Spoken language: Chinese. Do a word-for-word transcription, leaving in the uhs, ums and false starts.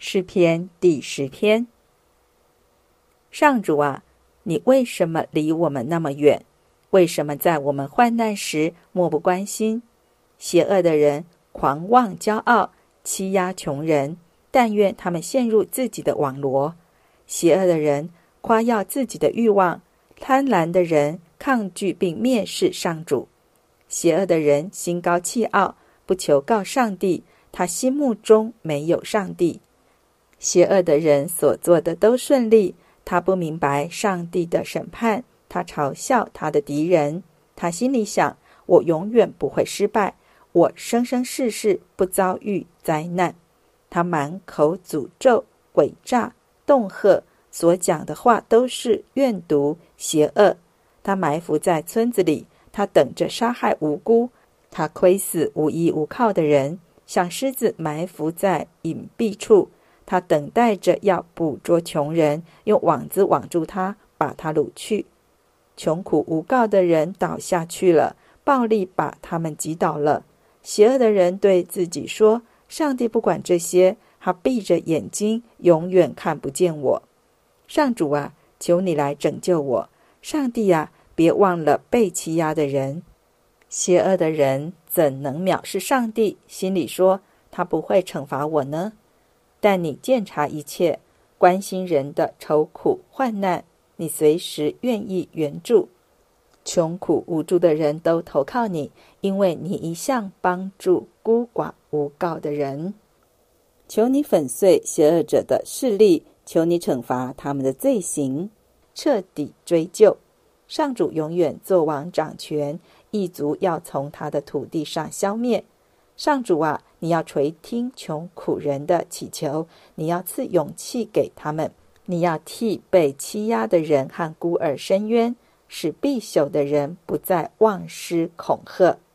诗篇第十篇。上主啊，你为什么离我们那么远？为什么在我们患难时漠不关心？邪恶的人狂妄骄傲，欺压穷人，但愿他们陷入自己的网罗。邪恶的人夸耀自己的欲望，贪婪的人抗拒并蔑视上主。邪恶的人心高气傲，不求告上帝，他心目中没有上帝。邪恶的人所做的都顺利，他不明白上帝的审判，他嘲笑他的敌人。他心里想，我永远不会失败，我生生世世不遭遇灾难。他满口诅咒、诡诈、恫吓，所讲的话都是怨毒、邪恶。他埋伏在村子里，他等着杀害无辜，他窥死无依无靠的人，像狮子埋伏在隐蔽处。他等待着要捕捉穷人，用网子网住他，把他掳去。穷苦无告的人倒下去了，暴力把他们击倒了。邪恶的人对自己说，上帝不管这些，他闭着眼睛，永远看不见我。上主啊，求你来拯救我。上帝啊，别忘了被欺压的人。邪恶的人怎能藐视上帝？心里说，他不会惩罚我呢？但你鉴察一切，关心人的愁苦患难，你随时愿意援助。穷苦无助的人都投靠你，因为你一向帮助孤寡无告的人。求你粉碎邪恶者的势力，求你惩罚他们的罪行，彻底追究。上主永远作王掌权，异族要从他的土地上消灭。上主啊，你要垂听穷苦人的祈求，你要赐勇气给他们，你要替被欺压的人和孤儿伸冤，使必朽的人不再妄施恐吓。